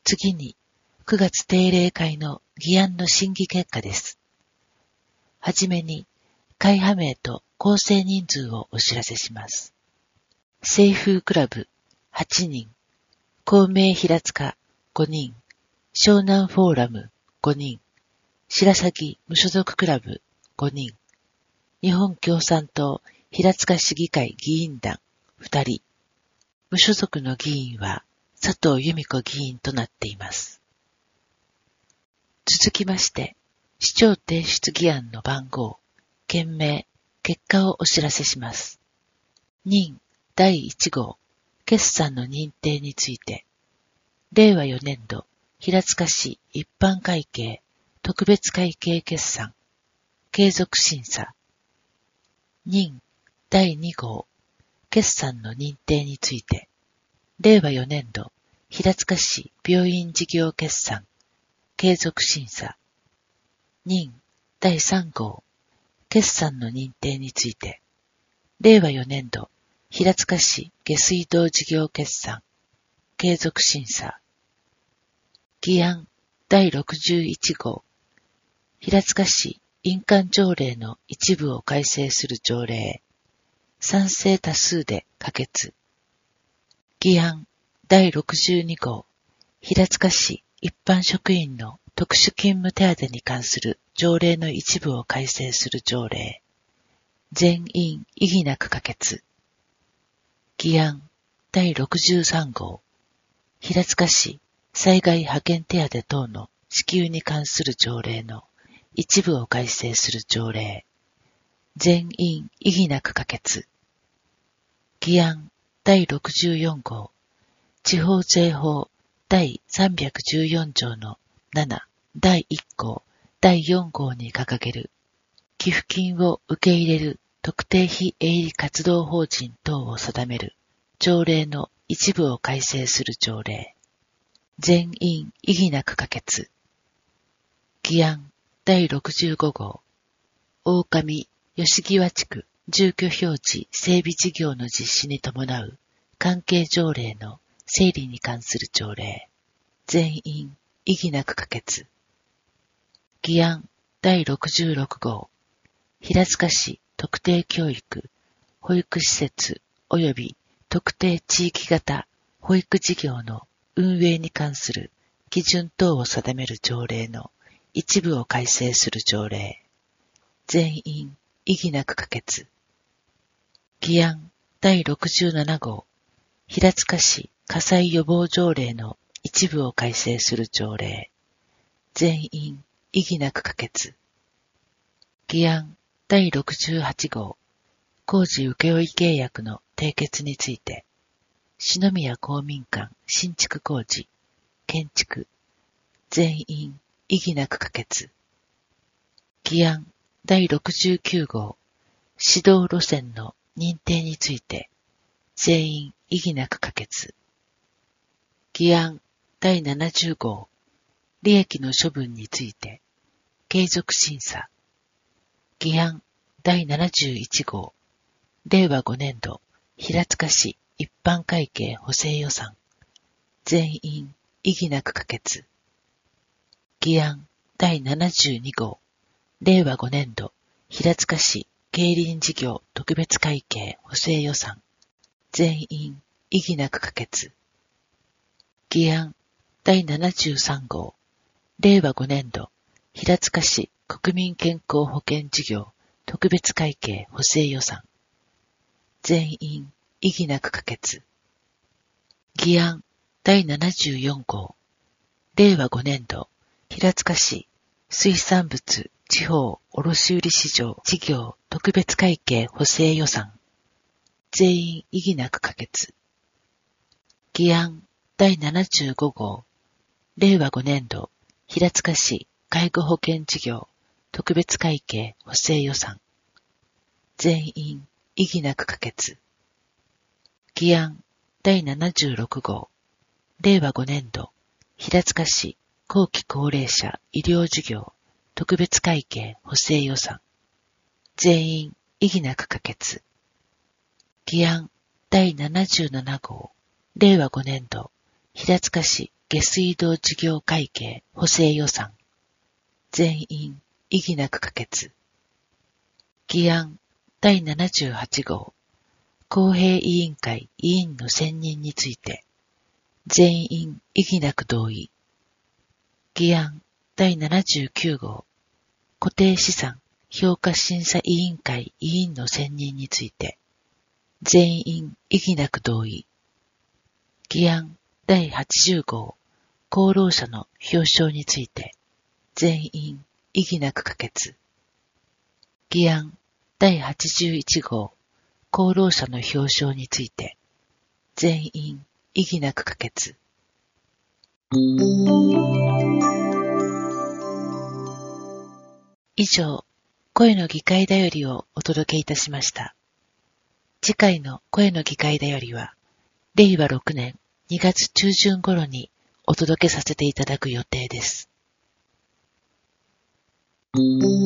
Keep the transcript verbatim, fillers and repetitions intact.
次に、くがつ定例会の議案の審議結果です。はじめに、会派名と構成人数をお知らせします。清風クラブはちにん、公明平塚ごにん、湘南フォーラムごにん、白鷺無所属クラブごにん、日本共産党平塚市議会議員団ふたり、無所属の議員は佐藤由美子議員となっています。続きまして、市長提出議案の番号、件名、結果をお知らせします。任だいいち号、決算の認定について、れいわよねんど平塚市一般会計特別会計決算、継続審査。任だいに号、決算の認定について、れいわよねんど平塚市病院事業決算、継続審査。任だいさん号、決算の認定について、れいわよねんど平塚市下水道事業決算、継続審査。議案だいろくじゅういち号、平塚市印鑑条例の一部を改正する条例、賛成多数で可決。議案だいろくじゅうに号、平塚市一般職員の特殊勤務手当に関する条例の一部を改正する条例、全員異議なく可決。議案だいろくじゅうさん号、平塚市災害派遣手当等の支給に関する条例の一部を改正する条例、全員異議なく可決。議案だいろくじゅうよん号、地方税法だいさんびゃくじゅうよん条のななだいいっ項だいよん号に掲げる寄付金を受け入れる特定非営利活動法人等を定める条例の一部を改正する条例、全員異議なく可決。議案だいろくじゅうご号、大上吉際地区住居表示整備事業の実施に伴う関係条例の整理に関する条例、全員異議なく可決。議案だいろくじゅうろく号、平塚市特定教育、保育施設及び特定地域型保育事業の運営に関する基準等を定める条例の一部を改正する条例、全員異議なく可決。議案だいろくじゅうなな号、平塚市火災予防条例の一部を改正する条例、全員異議なく可決。議案だいろくじゅうはち号、工事請負契約の締結について、篠宮公民館新築工事、建築、全員異議なく可決。議案だいろくじゅうきゅう号、指導路線の認定について、全員異議なく可決。議案だいななじゅう号、利益の処分について、継続審査。議案だいななじゅういち号、れいわごねんど平塚市一般会計補正予算、全員異議なく可決。議案だいななじゅうに号、れいわごねんど平塚市競輪事業特別会計補正予算、全員異議なく可決。議案だいななじゅうさん号、れいわごねんど平塚市国民健康保険事業特別会計補正予算、全員異議なく可決。議案だいななじゅうよん号、れいわごねんど平塚市水産物地方卸売市場事業特別会計補正予算、全員異議なく可決。議案だいななじゅうご号、れいわごねんど平塚市介護保険事業特別会計補正予算、全員異議なく可決。議案だいななじゅうろく号、れいわごねんど平塚市後期高齢者医療事業特別会計補正予算、全員異議なく可決。議案だいななじゅうなな号、れいわごねんど平塚市下水道事業会計補正予算。全員異議なく可決。議案だいななじゅうはち号公平委員会委員の選任について。全員異議なく同意。議案だいななじゅうきゅう号固定資産評価審査委員会委員の選任について。全員異議なく同意。議案だいはちじゅう号功労者の表彰について。全員異議なく可決。議案だいはちじゅういち号功労者の表彰について。全員異議なく可決。以上、声の議会だよりをお届けいたしました。次回の声の議会だよりは、れいわろくねんにがつ中旬頃にお届けさせていただく予定です。